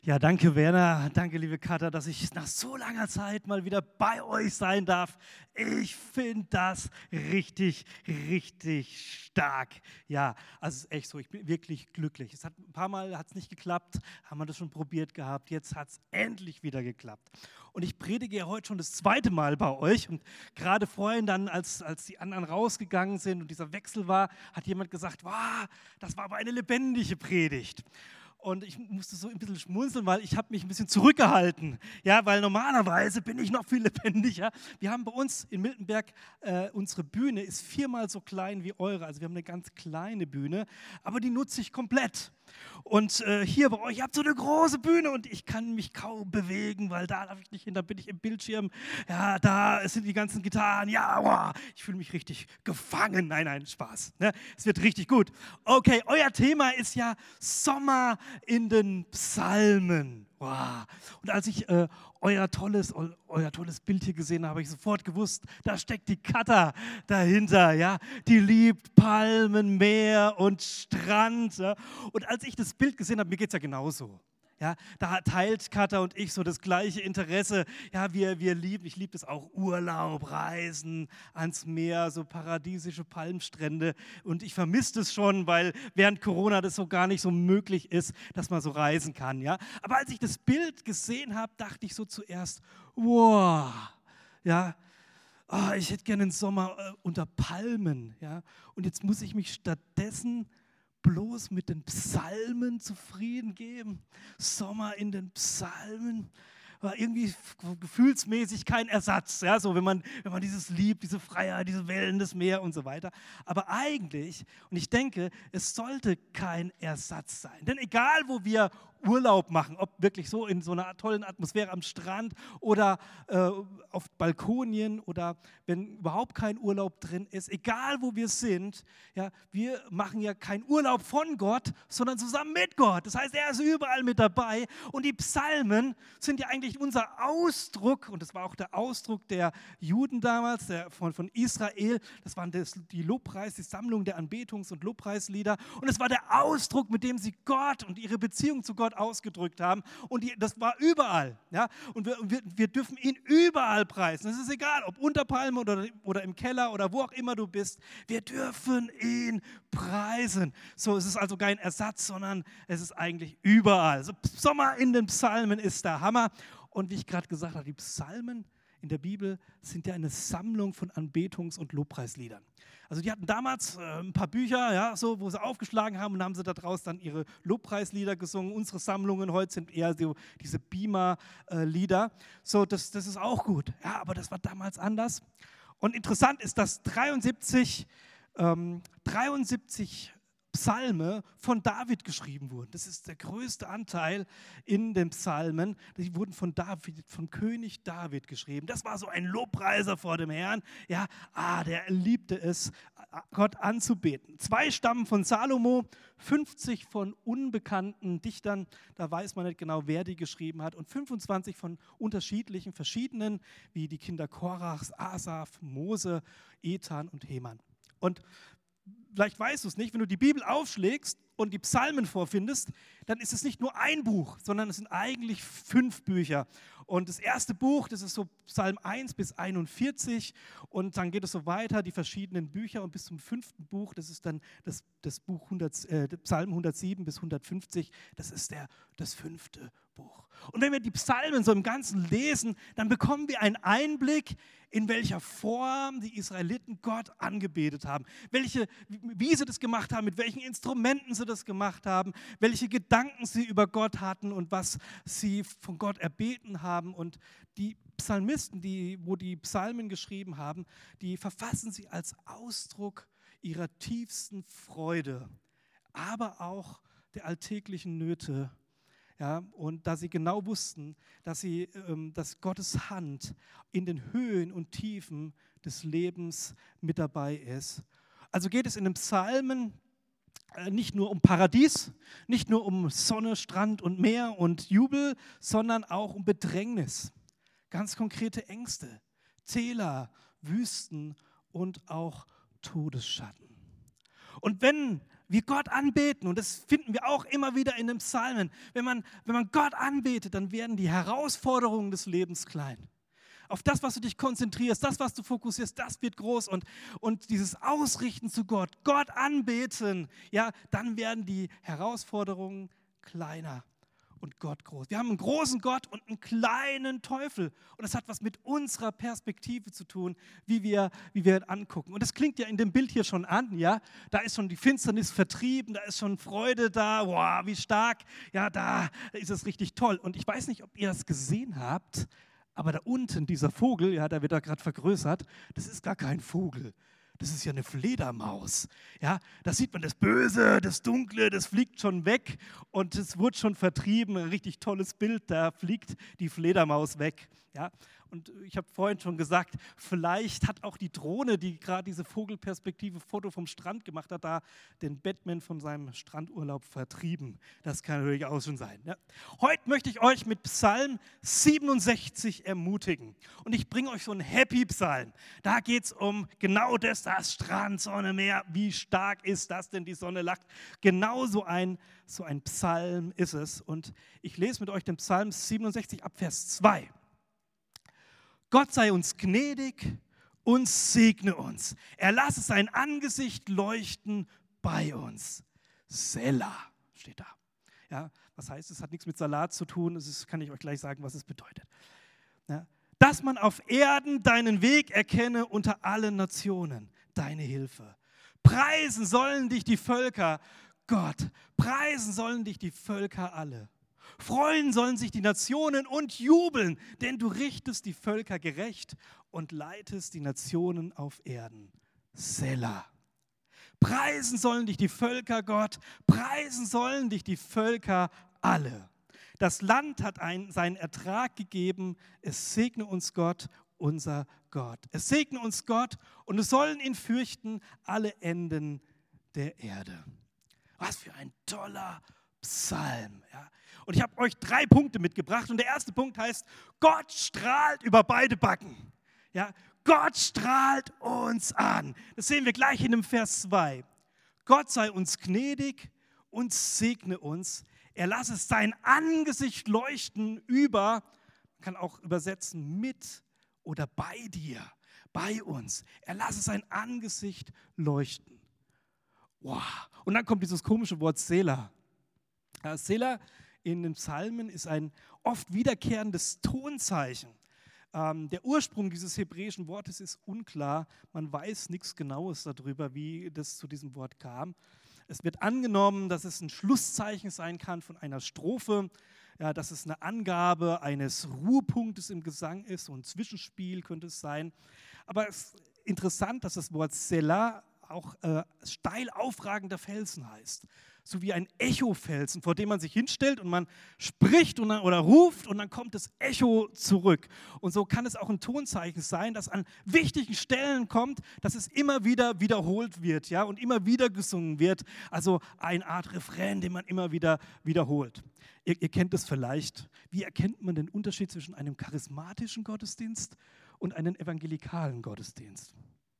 Ja, danke Werner, danke liebe Katha, dass ich nach so langer Zeit mal wieder bei euch sein darf. Ich finde das richtig, richtig stark. Ja, also es ist echt so, ich bin wirklich glücklich. Es hat ein paar Mal hat's nicht geklappt, haben wir das schon probiert gehabt, jetzt hat es endlich wieder geklappt. Und ich predige ja heute schon das zweite Mal bei euch und gerade vorhin dann, als die anderen rausgegangen sind und dieser Wechsel war, hat jemand gesagt, wow, das war aber eine lebendige Predigt. Und ich musste so ein bisschen schmunzeln, weil ich habe mich ein bisschen zurückgehalten. Ja, weil normalerweise bin ich noch viel lebendiger. Wir haben bei uns in Miltenberg, unsere Bühne ist 4-mal so klein wie eure. Also wir haben eine ganz kleine Bühne, aber die nutze ich komplett. Und hier bei euch, ihr habt so eine große Bühne und ich kann mich kaum bewegen, weil da darf ich nicht hin, da bin ich im Bildschirm. Ja, da sind die ganzen Gitarren. Ja, wow, ich fühle mich richtig gefangen. Nein, nein, Spaß. Ne? Es wird richtig gut. Okay, euer Thema ist ja Sommer in den Psalmen. Wow. Und als ich euer tolles Bild hier gesehen habe, habe ich sofort gewusst, da steckt die Katha dahinter. Ja? Die liebt Palmen, Meer und Strand. Ja? Und als ich das Bild gesehen habe, mir geht es ja genauso. Ja, da teilt Katha und ich so das gleiche Interesse. Ja, wir lieben, ich liebe das auch, Urlaub, Reisen ans Meer, so paradiesische Palmstrände. Und ich vermisse das schon, weil während Corona das so gar nicht so möglich ist, dass man so reisen kann. Ja? Aber als ich das Bild gesehen habe, dachte ich so zuerst, wow, ja, ich hätte gerne einen Sommer unter Palmen. Ja? Und jetzt muss ich mich stattdessen bloß mit den Psalmen zufrieden geben. Sommer in den Psalmen war irgendwie gefühlsmäßig kein Ersatz. Ja, so wenn man dieses liebt, diese Freiheit, diese Wellen, das Meer und so weiter. Aber eigentlich, und ich denke, es sollte kein Ersatz sein. Denn egal, wo wir Urlaub machen, ob wirklich so in so einer tollen Atmosphäre am Strand oder auf Balkonien oder wenn überhaupt kein Urlaub drin ist, egal wo wir sind, ja, wir machen ja keinen Urlaub von Gott, sondern zusammen mit Gott. Das heißt, er ist überall mit dabei und die Psalmen sind ja eigentlich unser Ausdruck, und das war auch der Ausdruck der Juden damals, von Israel, das waren die die Sammlung der Anbetungs- und Lobpreislieder und es war der Ausdruck, mit dem sie Gott und ihre Beziehung zu Gott ausgedrückt haben und das war überall. Ja? Und wir dürfen ihn überall preisen. Es ist egal, ob unter Palme oder im Keller oder wo auch immer du bist, wir dürfen ihn preisen. So, es ist also kein Ersatz, sondern es ist eigentlich überall. Also Sommer in den Psalmen ist der Hammer. Und wie ich gerade gesagt habe, die Psalmen in der Bibel sind ja eine Sammlung von Anbetungs- und Lobpreisliedern. Also die hatten damals ein paar Bücher, ja, so, wo sie aufgeschlagen haben und haben sie daraus dann ihre Lobpreislieder gesungen. Unsere Sammlungen heute sind eher so diese Beamer-Lieder. So, das ist auch gut. Ja, aber das war damals anders. Und interessant ist, dass 73 Psalme von David geschrieben wurden. Das ist der größte Anteil in den Psalmen. Die wurden von König David geschrieben. Das war so ein Lobpreiser vor dem Herrn. Ja, der liebte es, Gott anzubeten. 2 stammen von Salomo, 50 von unbekannten Dichtern. Da weiß man nicht genau, wer die geschrieben hat. Und 25 von verschiedenen, wie die Kinder Korachs, Asaf, Mose, Ethan und Heman. Und vielleicht weißt du es nicht, wenn du die Bibel aufschlägst und die Psalmen vorfindest, dann ist es nicht nur ein Buch, sondern es sind eigentlich 5 Bücher. Und das erste Buch, das ist so Psalm 1 bis 41 und dann geht es so weiter, die verschiedenen Bücher und bis zum 5. Buch, das ist dann das Buch Psalm 107 bis 150, das ist das 5. Buch. Und wenn wir die Psalmen so im Ganzen lesen, dann bekommen wir einen Einblick, in welcher Form die Israeliten Gott angebetet haben, wie sie das gemacht haben, mit welchen Instrumenten sie das gemacht haben, welche Gedanken sie über Gott hatten und was sie von Gott erbeten haben. Und die Psalmisten, wo die Psalmen geschrieben haben, die verfassen sie als Ausdruck ihrer tiefsten Freude, aber auch der alltäglichen Nöte. Ja, und da sie genau wussten, dass Gottes Hand in den Höhen und Tiefen des Lebens mit dabei ist. Also geht es in den Psalmen nicht nur um Paradies, nicht nur um Sonne, Strand und Meer und Jubel, sondern auch um Bedrängnis, ganz konkrete Ängste, Täler, Wüsten und auch Todesschatten. Und wenn wir Gott anbeten, und das finden wir auch immer wieder in den Psalmen, wenn man Gott anbetet, dann werden die Herausforderungen des Lebens klein. Auf das, was du dich konzentrierst, das, was du fokussierst, das wird groß. Und dieses Ausrichten zu Gott, Gott anbeten, ja, dann werden die Herausforderungen kleiner und Gott groß. Wir haben einen großen Gott und einen kleinen Teufel. Und das hat was mit unserer Perspektive zu tun, wie wir ihn angucken. Und das klingt ja in dem Bild hier schon an, ja. Da ist schon die Finsternis vertrieben, da ist schon Freude da, wow, wie stark. Ja, da ist es richtig toll. Und ich weiß nicht, ob ihr das gesehen habt, aber da unten, dieser Vogel, ja, der wird da gerade vergrößert, das ist gar kein Vogel. Das ist ja eine Fledermaus. Ja, da sieht man das Böse, das Dunkle, das fliegt schon weg und es wurde schon vertrieben. Ein richtig tolles Bild, da fliegt die Fledermaus weg. Ja, und ich habe vorhin schon gesagt, vielleicht hat auch die Drohne, die gerade diese Vogelperspektive Foto vom Strand gemacht hat, da den Batman von seinem Strandurlaub vertrieben. Das kann natürlich auch schon sein. Ja. Heute möchte ich euch mit Psalm 67 ermutigen. Und ich bringe euch so einen Happy-Psalm. Da geht es um genau das Strand, Sonne, Meer. Wie stark ist das denn, die Sonne lacht? Genau so ein Psalm ist es. Und ich lese mit euch den Psalm 67 ab Vers 2. Gott sei uns gnädig und segne uns. Er lasse sein Angesicht leuchten bei uns. Selah steht da. Ja, was heißt, es hat nichts mit Salat zu tun, das kann ich euch gleich sagen, was es bedeutet. Ja, dass man auf Erden deinen Weg erkenne unter allen Nationen, deine Hilfe. Preisen sollen dich die Völker, Gott, preisen sollen dich die Völker alle. Freuen sollen sich die Nationen und jubeln, denn du richtest die Völker gerecht und leitest die Nationen auf Erden. Selah. Preisen sollen dich die Völker, Gott, preisen sollen dich die Völker alle. Das Land hat seinen Ertrag gegeben, es segne uns Gott, unser Gott. Es segne uns Gott und es sollen ihn fürchten alle Enden der Erde. Was für ein toller Psalm. Ja. Und ich habe euch 3 Punkte mitgebracht und der erste Punkt heißt, Gott strahlt über beide Backen. Ja, Gott strahlt uns an. Das sehen wir gleich in dem Vers 2. Gott sei uns gnädig und segne uns. Er lasse sein Angesicht leuchten über, man kann auch übersetzen mit oder bei dir, bei uns. Er lasse sein Angesicht leuchten. Wow. Und dann kommt dieses komische Wort Selah. Ja, Selah in den Psalmen ist ein oft wiederkehrendes Tonzeichen. Der Ursprung dieses hebräischen Wortes ist unklar. Man weiß nichts Genaues darüber, wie das zu diesem Wort kam. Es wird angenommen, dass es ein Schlusszeichen sein kann von einer Strophe, ja, dass es eine Angabe eines Ruhepunktes im Gesang ist, so ein Zwischenspiel könnte es sein. Aber es ist interessant, dass das Wort Selah auch steil aufragender Felsen heißt. So wie ein Echofelsen, vor dem man sich hinstellt und man spricht oder ruft und dann kommt das Echo zurück. Und so kann es auch ein Tonzeichen sein, das an wichtigen Stellen kommt, dass es immer wieder wiederholt wird, ja, und immer wieder gesungen wird. Also eine Art Refrain, den man immer wieder wiederholt. Ihr kennt es vielleicht. Wie erkennt man den Unterschied zwischen einem charismatischen Gottesdienst und einem evangelikalen Gottesdienst?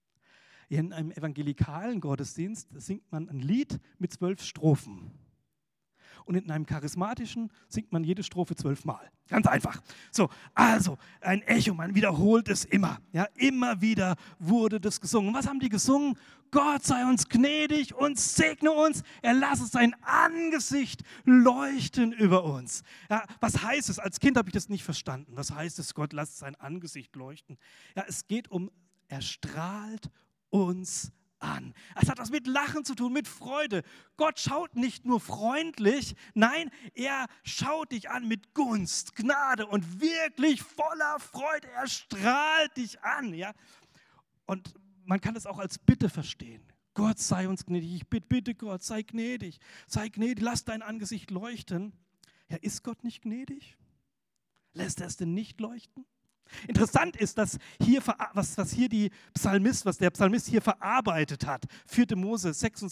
In einem evangelikalen Gottesdienst singt man ein Lied mit 12 Strophen. Und in einem charismatischen singt man jede Strophe 12 Mal. Ganz einfach. So, also ein Echo, man wiederholt es immer. Ja, immer wieder wurde das gesungen. Was haben die gesungen? Gott sei uns gnädig und segne uns. Er lasse sein Angesicht leuchten über uns. Ja, was heißt es? Als Kind habe ich das nicht verstanden. Was heißt es, Gott lasst sein Angesicht leuchten? Ja, es geht um, er strahlt uns an. Es hat was mit Lachen zu tun, mit Freude. Gott schaut nicht nur freundlich, nein, er schaut dich an mit Gunst, Gnade und wirklich voller Freude. Er strahlt dich an. Ja? Und man kann es auch als Bitte verstehen. Gott sei uns gnädig. Ich bitte Gott, sei gnädig, lass dein Angesicht leuchten. Ja, ist Gott nicht gnädig? Lässt er es denn nicht leuchten? Interessant ist, dass hier, was der Psalmist hier verarbeitet hat, 4. Mose 6,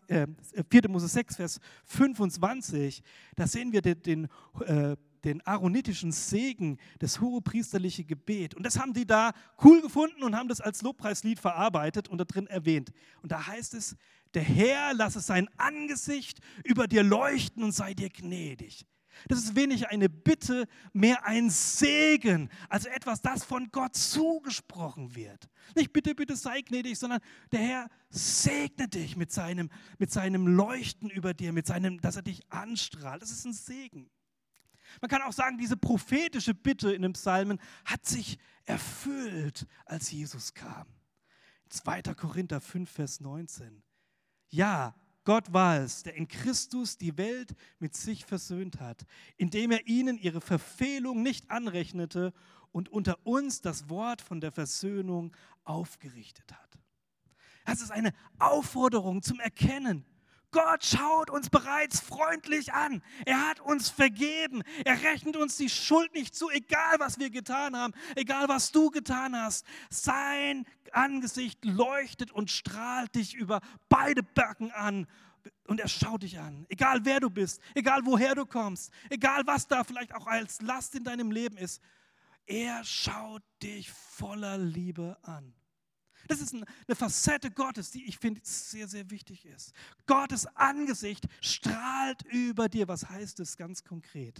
Vers 25, da sehen wir den aaronitischen Segen, das hohepriesterliche Gebet. Und das haben die da cool gefunden und haben das als Lobpreislied verarbeitet und da drin erwähnt. Und da heißt es, Der Herr lasse sein Angesicht über dir leuchten und sei dir gnädig. Das ist weniger eine Bitte, mehr ein Segen, also etwas, das von Gott zugesprochen wird. Nicht bitte, bitte sei gnädig, sondern der Herr segne dich mit seinem Leuchten über dir, dass er dich anstrahlt. Das ist ein Segen. Man kann auch sagen, diese prophetische Bitte in den Psalmen hat sich erfüllt, als Jesus kam. 2. Korinther 5, Vers 19. Ja, Gott war es, der in Christus die Welt mit sich versöhnt hat, indem er ihnen ihre Verfehlung nicht anrechnete und unter uns das Wort von der Versöhnung aufgerichtet hat. Das ist eine Aufforderung zum Erkennen. Gott schaut uns bereits freundlich an. Er hat uns vergeben. Er rechnet uns die Schuld nicht zu, egal was wir getan haben, egal was du getan hast. Sein Angesicht leuchtet und strahlt dich über beide Backen an. Und er schaut dich an, egal wer du bist, egal woher du kommst, egal was da vielleicht auch als Last in deinem Leben ist. Er schaut dich voller Liebe an. Das ist eine Facette Gottes, die ich finde sehr, sehr wichtig ist. Gottes Angesicht strahlt über dir. Was heißt das ganz konkret?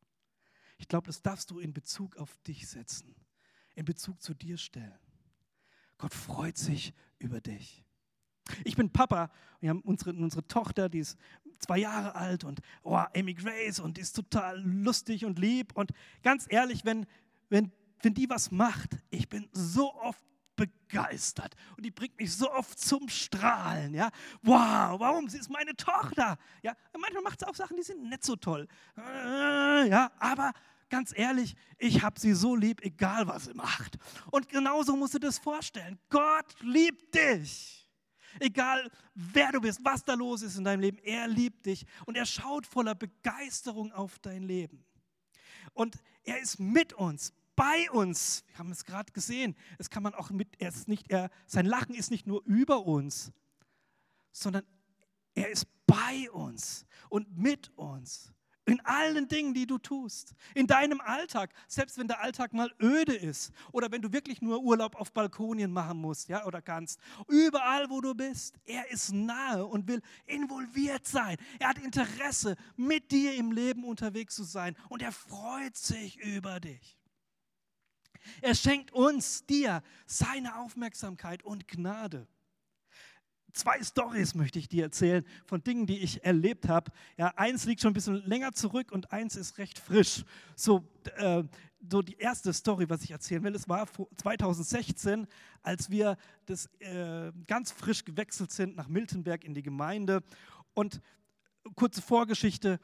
Ich glaube, das darfst du in Bezug auf dich setzen, in Bezug zu dir stellen. Gott freut sich über dich. Ich bin Papa, wir haben unsere Tochter, die ist 2 Jahre alt und Amy Grace und die ist total lustig und lieb. Und ganz ehrlich, wenn die was macht, ich bin so oft begeistert und die bringt mich so oft zum Strahlen. Ja? Wow, warum? Sie ist meine Tochter. Ja? Manchmal macht sie auch Sachen, die sind nicht so toll. Ja? Aber ganz ehrlich, ich habe sie so lieb, egal was sie macht. Und genauso musst du das vorstellen. Gott liebt dich. Egal wer du bist, was da los ist in deinem Leben, er liebt dich und er schaut voller Begeisterung auf dein Leben. Und er ist mit uns, bei uns. Wir haben es gerade gesehen. Das kann man auch sein Lachen ist nicht nur über uns, sondern er ist bei uns und mit uns. In allen Dingen, die du tust. In deinem Alltag, selbst wenn der Alltag mal öde ist oder wenn du wirklich nur Urlaub auf Balkonien machen musst, ja, oder kannst. Überall, wo du bist, er ist nahe und will involviert sein. Er hat Interesse, mit dir im Leben unterwegs zu sein und er freut sich über dich. Er schenkt dir, seine Aufmerksamkeit und Gnade. 2 Storys möchte ich dir erzählen von Dingen, die ich erlebt habe. Ja, eins liegt schon ein bisschen länger zurück und eins ist recht frisch. So die erste Story, was ich erzählen will, es war 2016, als wir ganz frisch gewechselt sind nach Miltenberg in die Gemeinde. Und kurze Vorgeschichte,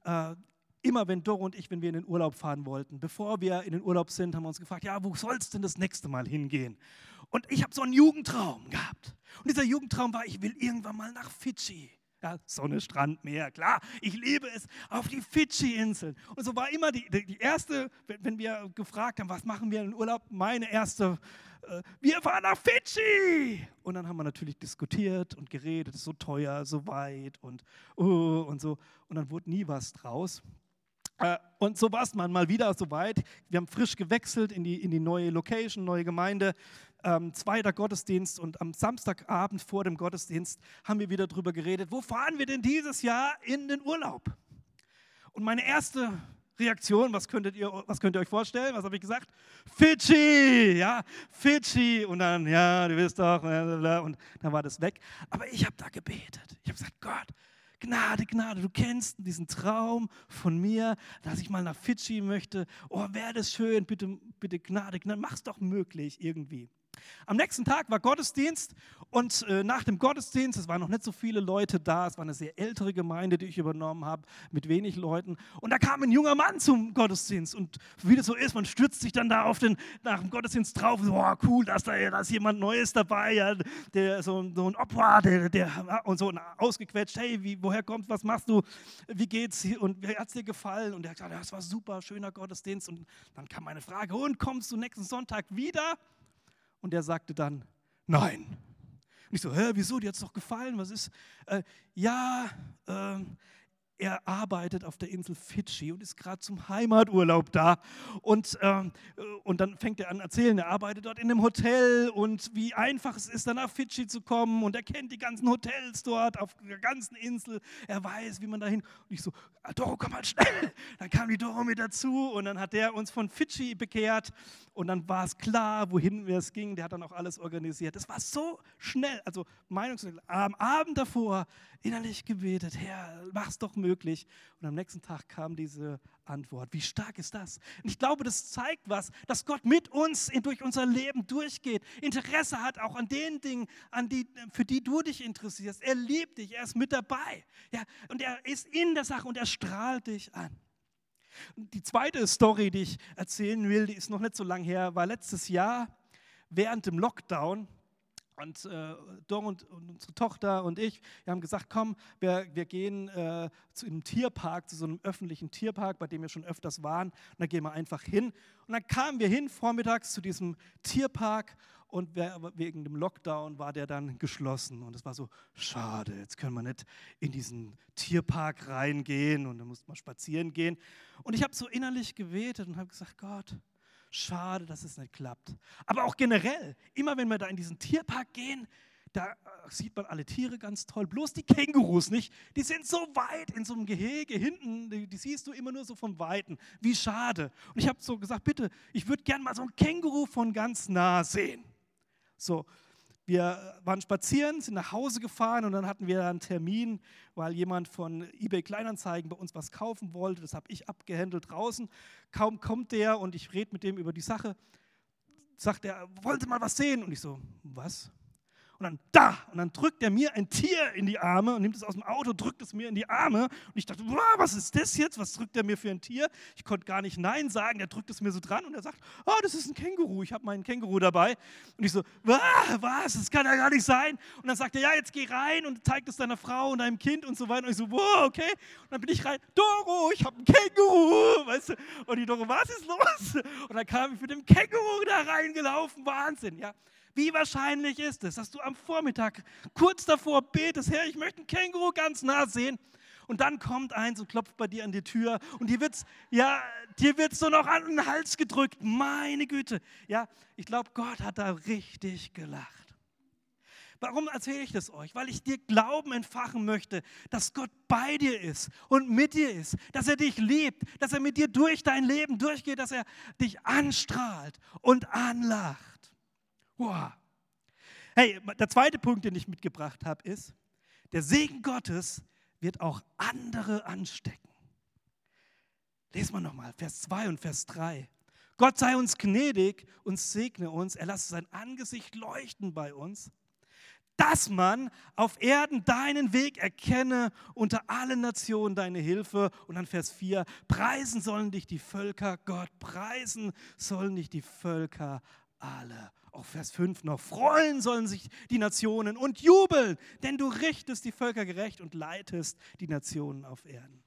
immer wenn Doro und ich, wenn wir in den Urlaub fahren wollten, bevor wir in den Urlaub sind, haben wir uns gefragt, ja, wo soll es denn das nächste Mal hingehen? Und ich habe so einen Jugendtraum gehabt. Und dieser Jugendtraum war, ich will irgendwann mal nach Fidschi. Ja, Sonne, Strand, Meer, klar, ich liebe es, auf die Fidschi-Inseln. Und so war immer die erste, wenn wir gefragt haben, was machen wir in den Urlaub, meine erste, wir fahren nach Fidschi. Und dann haben wir natürlich diskutiert und geredet, es ist so teuer, so weit und so. Und dann wurde nie was draus. Und so war es mal wieder so weit. Wir haben frisch gewechselt in die neue Location, neue Gemeinde, 2. Gottesdienst und am Samstagabend vor dem Gottesdienst haben wir wieder darüber geredet, wo fahren wir denn dieses Jahr in den Urlaub? Und meine erste Reaktion, was könnt ihr euch vorstellen? Was habe ich gesagt? Fidschi, ja, Fidschi. Und dann, ja, du wisst doch, und dann war das weg. Aber ich habe da gebetet. Ich habe gesagt, Gott, Gnade, Gnade, du kennst diesen Traum von mir, dass ich mal nach Fidschi möchte. Oh, wäre das schön, bitte, bitte Gnade, Gnade, mach's doch möglich irgendwie. Am nächsten Tag war Gottesdienst und nach dem Gottesdienst, es waren noch nicht so viele Leute da, es war eine sehr ältere Gemeinde, die ich übernommen habe, mit wenig Leuten. Und da kam ein junger Mann zum Gottesdienst und wie das so ist, man stürzt sich dann da nach dem Gottesdienst drauf, so, oh, cool, da ist jemand Neues dabei, ja, so ein Opa, und so ausgequetscht, hey, woher kommst, was machst du, wie geht's und wie hat es dir gefallen? Und er hat gesagt, das war super, schöner Gottesdienst. Und dann kam meine Frage, und kommst du nächsten Sonntag wieder? Und er sagte dann, nein. Und ich so, wieso, dir hat es doch gefallen, was ist? er arbeitet auf der Insel Fidschi und ist gerade zum Heimaturlaub da. Und dann fängt er an zu erzählen, er arbeitet dort in einem Hotel und wie einfach es ist, dann nach Fidschi zu kommen. Und er kennt die ganzen Hotels dort auf der ganzen Insel. Er weiß, wie man dahin. Und ich so, Doro, komm mal schnell. Dann kam die Doro mit dazu und dann hat der uns von Fidschi bekehrt. Und dann war es klar, wohin es ging. Der hat dann auch alles organisiert. Das war so schnell. Also am Abend davor innerlich gebetet, Herr, mach's doch möglich. Und am nächsten Tag kam diese Antwort. Wie stark ist das? Und ich glaube, das zeigt was, dass Gott mit uns durch unser Leben durchgeht, Interesse hat auch an den Dingen, für die du dich interessierst. Er liebt dich, er ist mit dabei. Ja, und er ist in der Sache und er strahlt dich an. Und die zweite Story, die ich erzählen will, die ist noch nicht so lang her, war letztes Jahr während dem Lockdown. Und Dong und unsere Tochter und ich, wir haben gesagt, komm, wir gehen zu einem Tierpark, zu so einem öffentlichen Tierpark, bei dem wir schon öfters waren. Und da gehen wir einfach hin. Und dann kamen wir hin vormittags zu diesem Tierpark und wegen dem Lockdown war der dann geschlossen. Und es war so, schade, jetzt können wir nicht in diesen Tierpark reingehen und dann mussten wir spazieren gehen. Und ich habe so innerlich gebetet und habe gesagt, Gott, schade, dass es nicht klappt. Aber auch generell, immer wenn wir da in diesen Tierpark gehen, da sieht man alle Tiere ganz toll, bloß die Kängurus nicht. Die sind so weit in so einem Gehege hinten, die siehst du immer nur so von Weitem. Wie schade. Und ich habe so gesagt, bitte, ich würde gerne mal so ein Känguru von ganz nah sehen. So, wir waren spazieren, sind nach Hause gefahren und dann hatten wir einen Termin, weil jemand von eBay Kleinanzeigen bei uns was kaufen wollte. Das habe ich abgehandelt draußen. Kaum kommt der und ich rede mit dem über die Sache, sagt er, wollen Sie mal was sehen? Und ich so, was? Und dann da! Und dann drückt er mir ein Tier in die Arme und nimmt es aus dem Auto, drückt es mir in die Arme. Und ich dachte, wow, was ist das jetzt? Was drückt er mir für ein Tier? Ich konnte gar nicht Nein sagen. Er drückt es mir so dran und er sagt, oh, das ist ein Känguru. Ich habe meinen Känguru dabei. Und ich so, was? Das kann ja gar nicht sein. Und dann sagt er, ja, jetzt geh rein und zeig es deiner Frau und deinem Kind und so weiter. Und ich so, wow, okay. Und dann bin ich rein, Doro, ich habe ein Känguru. Weißt du? Und die Doro, was ist los? Und dann kam ich mit dem Känguru da reingelaufen. Wahnsinn, ja. Wie wahrscheinlich ist es, dass du am Vormittag kurz davor betest, Herr, ich möchte einen Känguru ganz nah sehen. Und dann kommt eins und klopft bei dir an die Tür und dir wird's so noch an den Hals gedrückt. Meine Güte. Ja, ich glaube, Gott hat da richtig gelacht. Warum erzähle ich das euch? Weil ich dir Glauben entfachen möchte, dass Gott bei dir ist und mit dir ist, dass er dich liebt, dass er mit dir durch dein Leben durchgeht, dass er dich anstrahlt und anlacht. Wow. Hey, der zweite Punkt, den ich mitgebracht habe, ist, der Segen Gottes wird auch andere anstecken. Lesen wir nochmal, Vers 2 und Vers 3. Gott sei uns gnädig und segne uns, er lasse sein Angesicht leuchten bei uns, dass man auf Erden deinen Weg erkenne, unter allen Nationen deine Hilfe. Und dann Vers 4, preisen sollen dich die Völker, Gott, preisen sollen dich die Völker alle. Auch Vers 5 noch, freuen sollen sich die Nationen und jubeln, denn du richtest die Völker gerecht und leitest die Nationen auf Erden.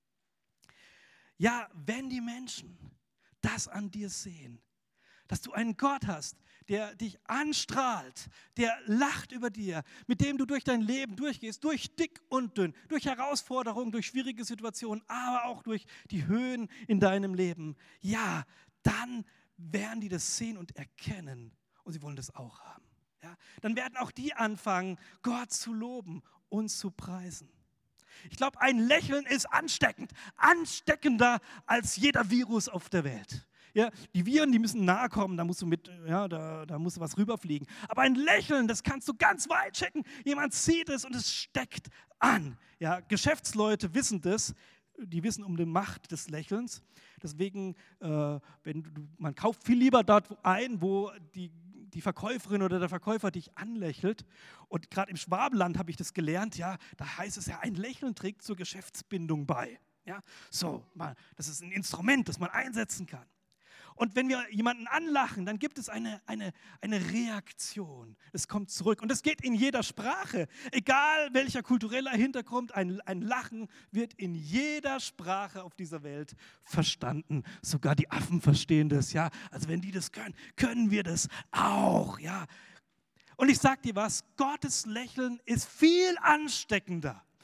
Ja, wenn die Menschen das an dir sehen, dass du einen Gott hast, der dich anstrahlt, der lacht über dir, mit dem du durch dein Leben durchgehst, durch dick und dünn, durch Herausforderungen, durch schwierige Situationen, aber auch durch die Höhen in deinem Leben, ja, dann werden die das sehen und erkennen und sie wollen das auch haben. Ja? Dann werden auch die anfangen, Gott zu loben und zu preisen. Ich glaube, ein Lächeln ist ansteckend, ansteckender als jeder Virus auf der Welt. Ja, die Viren, die müssen nahe kommen, da musst du da musst du was rüberfliegen. Aber ein Lächeln, das kannst du ganz weit checken. Jemand sieht es und es steckt an. Ja, Geschäftsleute wissen das, die wissen um die Macht des Lächelns. Deswegen, man kauft viel lieber dort ein, wo die Verkäuferin oder der Verkäufer dich anlächelt. Und gerade im Schwabenland habe ich das gelernt, ja, da heißt es ja, ein Lächeln trägt zur Geschäftsbindung bei. Ja, so, das ist ein Instrument, das man einsetzen kann. Und wenn wir jemanden anlachen, dann gibt es eine Reaktion. Es kommt zurück. Und es geht in jeder Sprache. Egal welcher kultureller Hintergrund, ein Lachen wird in jeder Sprache auf dieser Welt verstanden. Sogar die Affen verstehen das. Ja? Also wenn die das können, können wir das auch. Ja? Und ich sage dir was, Gottes Lächeln ist viel ansteckender.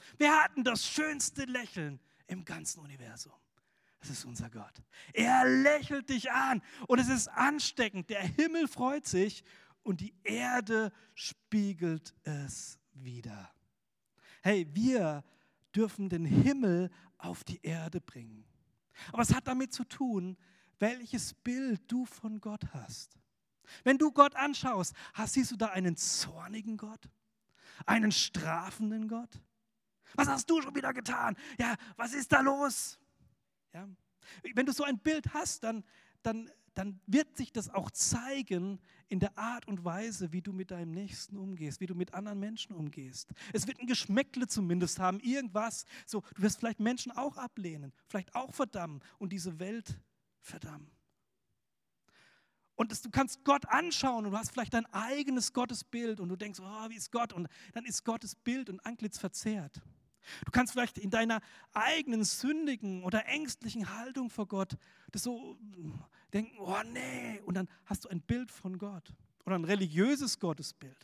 Wer hat denn das schönste Lächeln im ganzen Universum? Das ist unser Gott. Er lächelt dich an und es ist ansteckend. Der Himmel freut sich und die Erde spiegelt es wieder. Hey, wir dürfen den Himmel auf die Erde bringen. Aber es hat damit zu tun, welches Bild du von Gott hast. Wenn du Gott anschaust, siehst du da einen zornigen Gott? Einen strafenden Gott? Was hast du schon wieder getan? Ja, was ist da los? Ja? Wenn du so ein Bild hast, dann wird sich das auch zeigen in der Art und Weise, wie du mit deinem Nächsten umgehst, wie du mit anderen Menschen umgehst. Es wird ein Geschmäckle zumindest haben, irgendwas. So, du wirst vielleicht Menschen auch ablehnen, vielleicht auch verdammen und diese Welt verdammen. Und du kannst Gott anschauen und du hast vielleicht dein eigenes Gottesbild und du denkst, oh, wie ist Gott? Und dann ist Gottes Bild und Antlitz verzerrt. Du kannst vielleicht in deiner eigenen sündigen oder ängstlichen Haltung vor Gott das so denken, oh nee, und dann hast du ein Bild von Gott oder ein religiöses Gottesbild.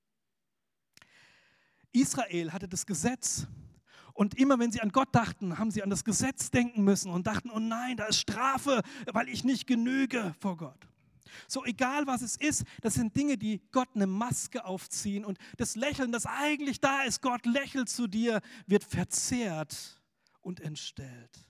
Israel hatte das Gesetz und immer wenn sie an Gott dachten, haben sie an das Gesetz denken müssen und dachten, oh nein, da ist Strafe, weil ich nicht genüge vor Gott. So egal was es ist, das sind Dinge, die Gott eine Maske aufziehen und das Lächeln, das eigentlich da ist, Gott lächelt zu dir, wird verzerrt und entstellt.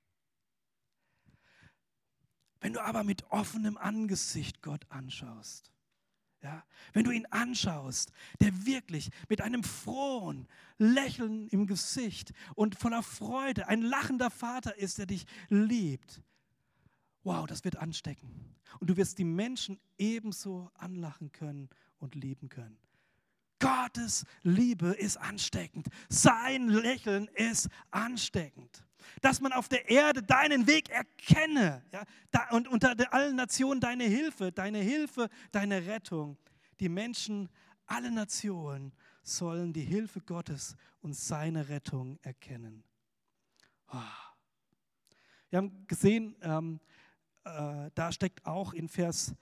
Wenn du aber mit offenem Angesicht Gott anschaust, ja, wenn du ihn anschaust, der wirklich mit einem frohen Lächeln im Gesicht und voller Freude ein lachender Vater ist, der dich liebt, wow, das wird anstecken. Und du wirst die Menschen ebenso anlachen können und lieben können. Gottes Liebe ist ansteckend. Sein Lächeln ist ansteckend. Dass man auf der Erde deinen Weg erkenne, ja, und unter allen Nationen deine Hilfe, deine Rettung. Die Menschen, alle Nationen sollen die Hilfe Gottes und seine Rettung erkennen. Oh. Wir haben gesehen, da steckt auch in Vers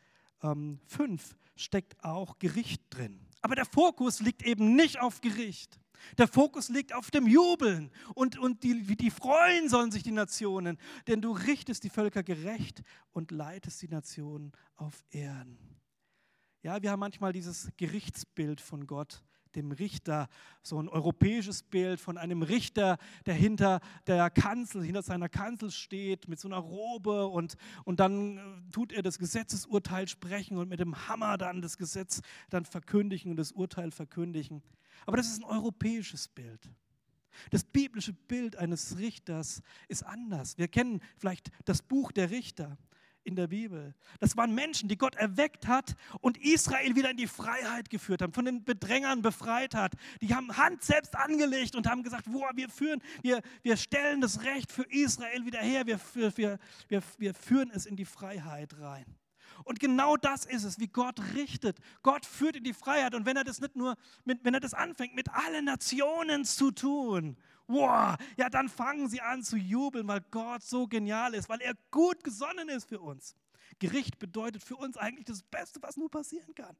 5 steckt auch Gericht drin. Aber der Fokus liegt eben nicht auf Gericht. Der Fokus liegt auf dem Jubeln und die freuen sollen sich die Nationen, denn du richtest die Völker gerecht und leitest die Nationen auf Erden. Ja, wir haben manchmal dieses Gerichtsbild von Gott, dem Richter, so ein europäisches Bild von einem Richter, der hinter seiner Kanzel steht mit so einer Robe und dann tut er das Gesetzesurteil sprechen und mit dem Hammer dann das Gesetz dann verkündigen und das Urteil verkündigen. Aber das ist ein europäisches Bild. Das biblische Bild eines Richters ist anders. Wir kennen vielleicht das Buch der Richter in der Bibel. Das waren Menschen, die Gott erweckt hat und Israel wieder in die Freiheit geführt haben, von den Bedrängern befreit hat. Die haben Hand selbst angelegt und haben gesagt, wir stellen das Recht für Israel wieder her, wir führen es in die Freiheit rein. Und genau das ist es, wie Gott richtet. Gott führt in die Freiheit und wenn er das anfängt, mit allen Nationen zu tun, wow, ja, dann fangen sie an zu jubeln, weil Gott so genial ist, weil er gut gesonnen ist für uns. Gericht bedeutet für uns eigentlich das Beste, was nur passieren kann.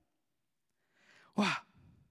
Wow.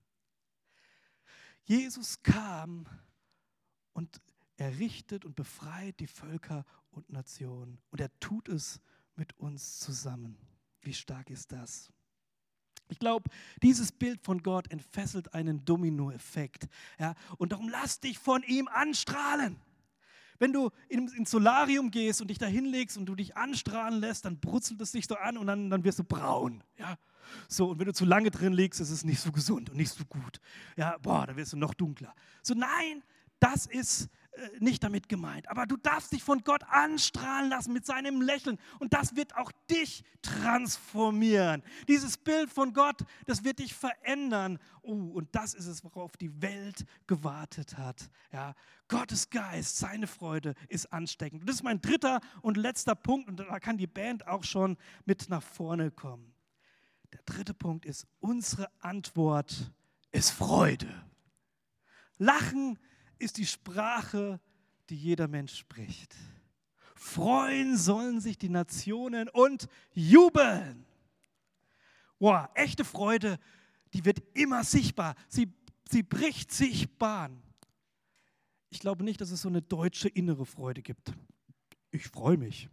Jesus kam und er richtet und befreit die Völker und Nationen. Und er tut es mit uns zusammen. Wie stark ist das? Ich glaube, dieses Bild von Gott entfesselt einen Dominoeffekt. Ja? Und darum lass dich von ihm anstrahlen. Wenn du ins Solarium gehst und dich da hinlegst und du dich anstrahlen lässt, dann brutzelt es dich so an und dann wirst du braun. Ja? So, und wenn du zu lange drin liegst, ist es nicht so gesund und nicht so gut. Ja, dann wirst du noch dunkler. So, nein, das ist nicht damit gemeint. Aber du darfst dich von Gott anstrahlen lassen mit seinem Lächeln. Und das wird auch dich transformieren. Dieses Bild von Gott, das wird dich verändern. Und das ist es, worauf die Welt gewartet hat. Ja, Gottes Geist, seine Freude ist ansteckend. Und das ist mein dritter und letzter Punkt. Und da kann die Band auch schon mit nach vorne kommen. Der dritte Punkt ist, unsere Antwort ist Freude. Lachen ist die Sprache, die jeder Mensch spricht. Freuen sollen sich die Nationen und jubeln. Wow, echte Freude, die wird immer sichtbar. Sie bricht sich Bahn. Ich glaube nicht, dass es so eine deutsche innere Freude gibt. Ich freue mich.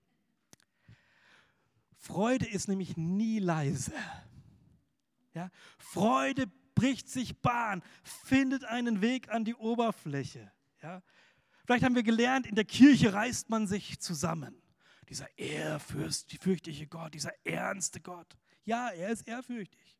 Freude ist nämlich nie leise. Ja? Freude bricht sich Bahn, findet einen Weg an die Oberfläche. Ja? Vielleicht haben wir gelernt, in der Kirche reißt man sich zusammen. Dieser ehrfürchtige Gott, dieser ernste Gott. Ja, er ist ehrfürchtig.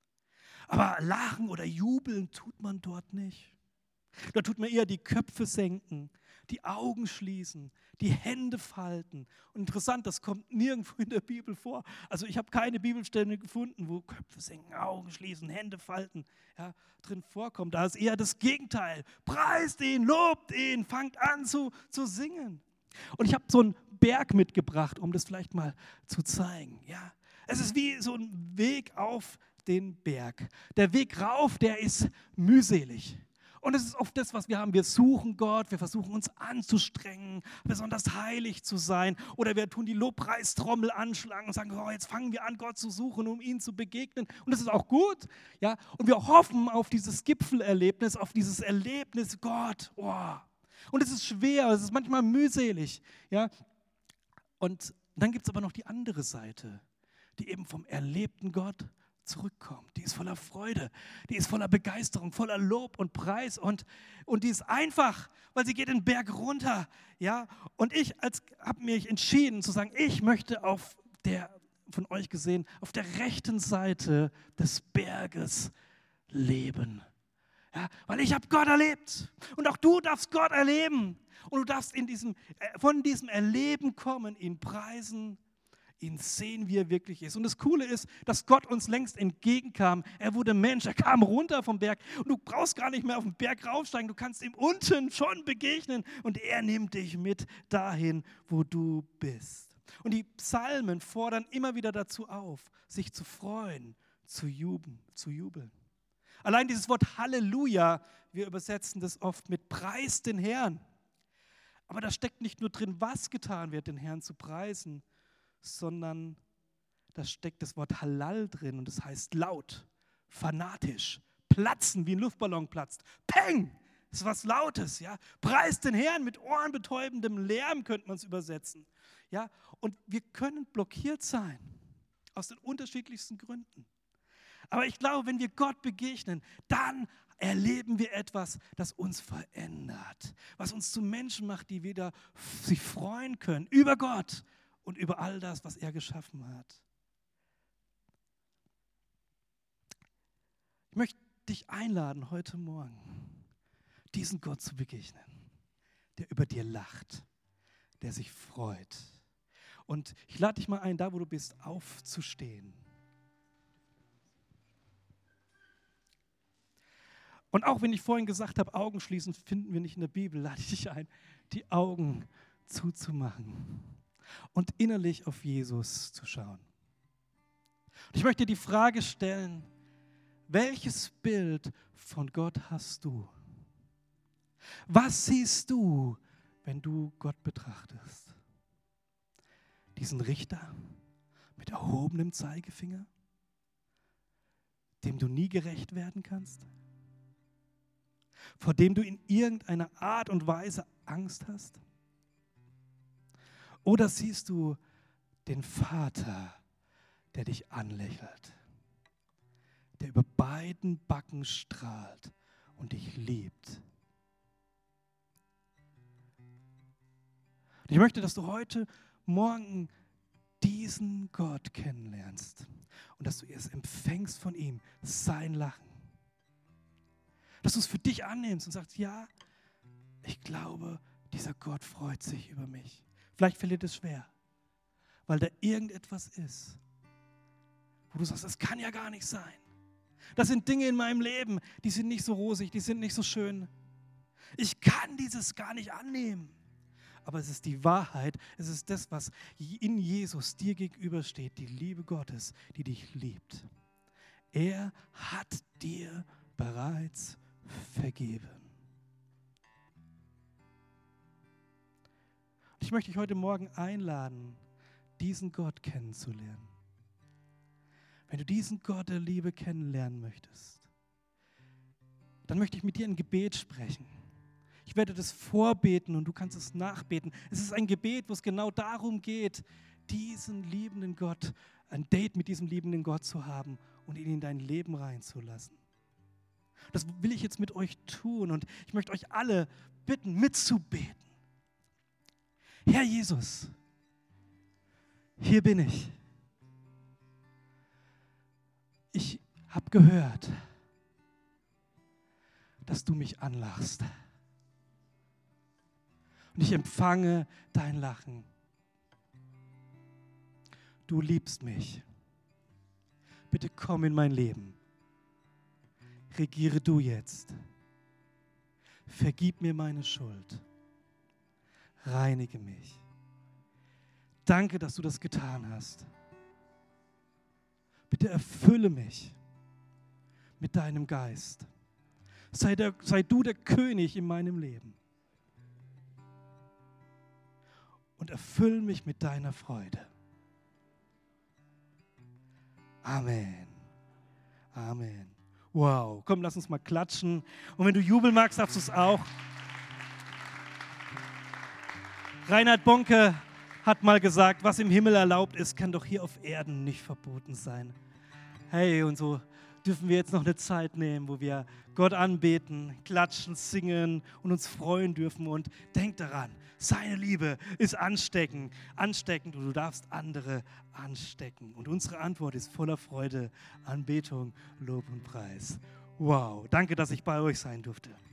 Aber lachen oder jubeln tut man dort nicht. Da tut man eher die Köpfe senken, die Augen schließen, die Hände falten. Und interessant, das kommt nirgendwo in der Bibel vor. Also ich habe keine Bibelstelle gefunden, wo Köpfe senken, Augen schließen, Hände falten drin vorkommt. Da ist eher das Gegenteil. Preist ihn, lobt ihn, fangt an zu singen. Und ich habe so einen Berg mitgebracht, um das vielleicht mal zu zeigen. Ja? Es ist wie so ein Weg auf den Berg. Der Weg rauf, der ist mühselig. Und es ist oft das, was wir haben. Wir suchen Gott, wir versuchen uns anzustrengen, besonders heilig zu sein. Oder wir tun die Lobpreistrommel anschlagen und sagen, oh, jetzt fangen wir an, Gott zu suchen, um ihm zu begegnen. Und das ist auch gut. Ja? Und wir hoffen auf dieses Gipfelerlebnis, auf dieses Erlebnis Gott. Oh. Und es ist schwer, es ist manchmal mühselig. Ja? Und dann gibt es aber noch die andere Seite, die eben vom erlebten Gott zurückkommt. Die ist voller Freude, die ist voller Begeisterung, voller Lob und Preis und die ist einfach, weil sie geht den Berg runter. Ja? Und ich habe mich entschieden zu sagen, ich möchte von euch gesehen, auf der rechten Seite des Berges leben. Ja? Weil ich habe Gott erlebt und auch du darfst Gott erleben und du darfst von diesem Erleben kommen, ihn preisen, ihn sehen, wie er wirklich ist. Und das Coole ist, dass Gott uns längst entgegenkam. Er wurde Mensch, er kam runter vom Berg. Und du brauchst gar nicht mehr auf den Berg raufsteigen. Du kannst ihm unten schon begegnen. Und er nimmt dich mit dahin, wo du bist. Und die Psalmen fordern immer wieder dazu auf, sich zu freuen, zu jubeln. Allein dieses Wort Halleluja, wir übersetzen das oft mit Preis den Herrn. Aber da steckt nicht nur drin, was getan wird, den Herrn zu preisen, sondern da steckt das Wort Halal drin und das heißt laut, fanatisch, platzen, wie ein Luftballon platzt. Peng! Das ist was Lautes, ja. Preist den Herrn mit ohrenbetäubendem Lärm, könnte man es übersetzen. Ja? Und wir können blockiert sein, aus den unterschiedlichsten Gründen. Aber ich glaube, wenn wir Gott begegnen, dann erleben wir etwas, das uns verändert, was uns zu Menschen macht, die wieder sich freuen können über Gott und über all das, was er geschaffen hat. Ich möchte dich einladen, heute Morgen diesen Gott zu begegnen, der über dir lacht, der sich freut. Und ich lade dich mal ein, da wo du bist, aufzustehen. Und auch wenn ich vorhin gesagt habe, Augen schließen finden wir nicht in der Bibel, lade ich dich ein, die Augen zuzumachen und innerlich auf Jesus zu schauen. Und ich möchte dir die Frage stellen, welches Bild von Gott hast du? Was siehst du, wenn du Gott betrachtest? Diesen Richter mit erhobenem Zeigefinger, dem du nie gerecht werden kannst? Vor dem du in irgendeiner Art und Weise Angst hast? Oder siehst du den Vater, der dich anlächelt, der über beiden Backen strahlt und dich liebt? Und ich möchte, dass du heute Morgen diesen Gott kennenlernst und dass du es empfängst von ihm, sein Lachen. Dass du es für dich annimmst und sagst, ja, ich glaube, dieser Gott freut sich über mich. Vielleicht fällt dir das schwer, weil da irgendetwas ist, wo du sagst, das kann ja gar nicht sein. Das sind Dinge in meinem Leben, die sind nicht so rosig, die sind nicht so schön. Ich kann dieses gar nicht annehmen. Aber es ist die Wahrheit, es ist das, was in Jesus dir gegenübersteht, die Liebe Gottes, die dich liebt. Er hat dir bereits vergeben. Und ich möchte dich heute Morgen einladen, diesen Gott kennenzulernen. Wenn du diesen Gott der Liebe kennenlernen möchtest, dann möchte ich mit dir ein Gebet sprechen. Ich Ich werde das vorbeten und du kannst es nachbeten. Es ist ein Gebet, wo es genau darum geht, diesen liebenden Gott, ein Date mit diesem liebenden Gott zu haben und ihn in dein Leben reinzulassen. Das will ich jetzt mit euch tun und ich möchte euch alle bitten, mitzubeten. Herr Jesus, hier bin ich. Ich habe gehört, dass du mich anlachst. Und ich empfange dein Lachen. Du liebst mich. Bitte komm in mein Leben. Regiere du jetzt. Vergib mir meine Schuld. Reinige mich. Danke, dass du das getan hast. Bitte erfülle mich mit deinem Geist. Sei du der König in meinem Leben. Und erfülle mich mit deiner Freude. Amen. Amen. Wow, komm, lass uns mal klatschen. Und wenn du jubeln magst, darfst du es auch. Reinhard Bonke hat mal gesagt, was im Himmel erlaubt ist, kann doch hier auf Erden nicht verboten sein. Hey, und so dürfen wir jetzt noch eine Zeit nehmen, wo wir Gott anbeten, klatschen, singen und uns freuen dürfen. Und denk daran, seine Liebe ist ansteckend und du darfst andere anstecken. Und unsere Antwort ist voller Freude, Anbetung, Lob und Preis. Wow, danke, dass ich bei euch sein durfte.